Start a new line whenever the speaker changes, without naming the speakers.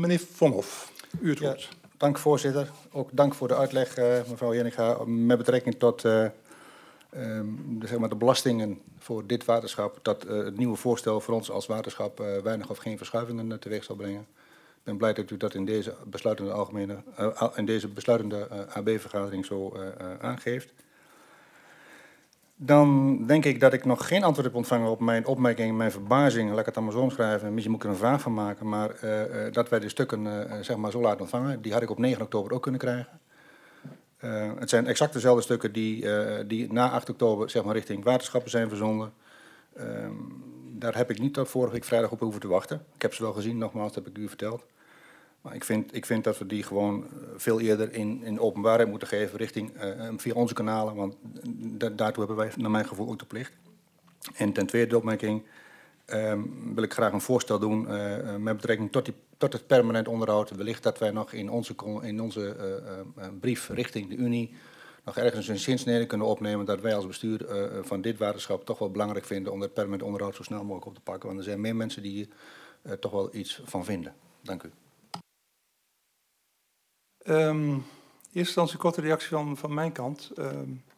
Meneer Vonhoff, u het woord.
Dank voorzitter. Ook dank voor de uitleg, mevrouw Jenninga, met betrekking tot zeg maar de belastingen voor dit waterschap, dat het nieuwe voorstel voor ons als waterschap weinig of geen verschuivingen teweeg zal brengen. Ik ben blij dat u dat in deze besluitende AB-vergadering zo aangeeft. Dan denk ik dat ik nog geen antwoord heb ontvangen op mijn opmerking, mijn verbazing. Laat ik het dan maar zo omschrijven. Misschien moet ik er een vraag van maken. Maar dat wij de stukken zeg maar zo laten ontvangen, die had ik op 9 oktober ook kunnen krijgen. Het zijn exact dezelfde stukken die na 8 oktober zeg maar, richting waterschappen zijn verzonden. Daar heb ik niet tot vorige week vrijdag op hoeven te wachten. Ik heb ze wel gezien, nogmaals, dat heb ik u verteld. Maar ik vind dat we die gewoon veel eerder in openbaarheid moeten geven richting via onze kanalen. Want daartoe hebben wij naar mijn gevoel ook de plicht. En ten tweede de opmerking wil ik graag een voorstel doen met betrekking tot het permanent onderhoud. Wellicht dat wij nog in onze brief richting de Unie nog ergens een zinsnede kunnen opnemen dat wij als bestuur van dit waterschap toch wel belangrijk vinden om dat permanent onderhoud zo snel mogelijk op te pakken. Want er zijn meer mensen die hier toch wel iets van vinden. Dank u.
Eerst instantie een korte reactie van mijn kant.